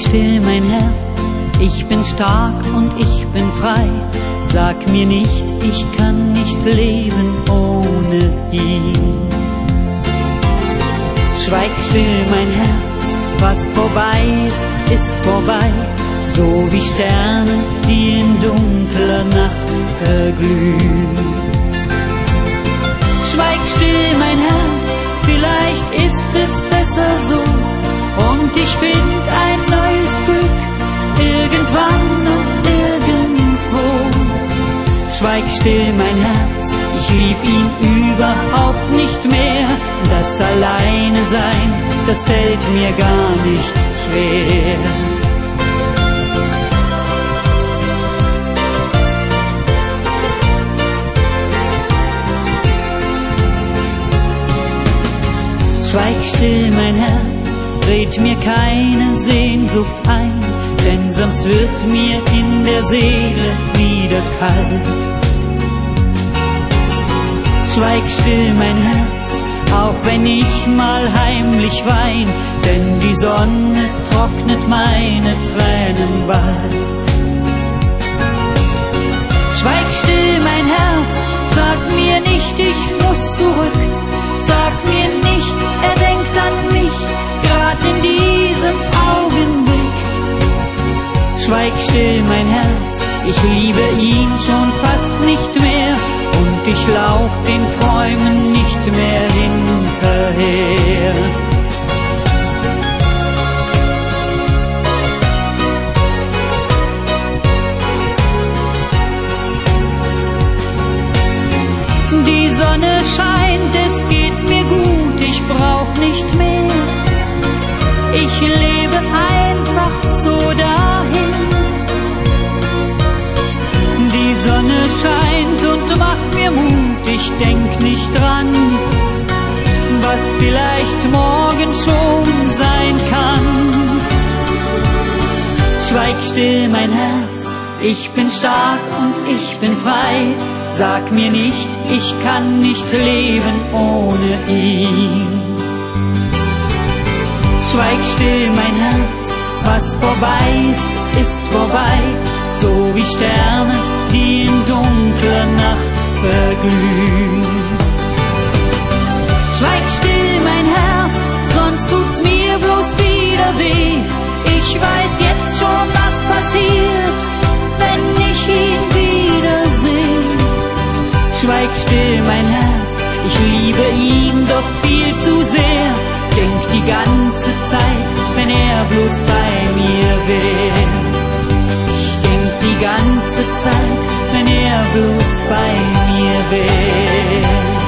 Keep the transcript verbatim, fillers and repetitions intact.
still mein Herz, ich bin stark und ich bin frei. Sag mir nicht, ich kann nicht leben ohne ihn. Schweig still mein Herz, was vorbei ist, ist vorbei. So wie Sterne, die in dunkler Nacht verglühen. Schweig still mein Herz, vielleicht ist es besser so. Und ich find ein neues Glück, irgendwann und irgendwo. Schweig still mein Herz, ich lieb ihn überhaupt nicht mehr. Das Alleine-Sein, das fällt mir gar nicht schwer. Schweig still mein Herz, red mir keine Sehnsucht ein, denn sonst wird mir in der Seele wieder kalt. Schweig still mein Herz, auch wenn ich mal heimlich wein, denn die Sonne trocknet meine Tränen bald. Schweig still mein Herz, sag mir nicht, ich muss zurück. Sag mir nicht, er denkt an mich, grad in diesem Augenblick. Schweig still mein Herz, ich liebe ihn schon fast nicht mehr. Und ich lauf den Träumen nicht mehr hinterher. Die Sonne scheint, es geht mir gut, ich brauch nicht mehr. Ich lebe einfach so dahin. Die Sonne scheint und macht mir Mut, ich denk nicht dran, was vielleicht morgen schon sein kann. Schweig still mein Herz, ich bin stark und ich bin frei. Sag mir nicht, ich kann nicht leben ohne ihn. Schweig still mein Herz, was vorbei ist, ist vorbei. So wie Sterne, die in dunkler Nacht verglühen. Schweig still mein Herz, sonst tut's mir bloß wieder weh. Ich weiß jetzt schon, was passiert, wenn ich ihn wiederseh. Schweig still mein Herz, ich liebe ihn doch viel zu sehr. Denk die ganze Zeit, wenn er bloß bei mir wär. Ich denk die ganze Zeit, wenn er bloß bei mir wär.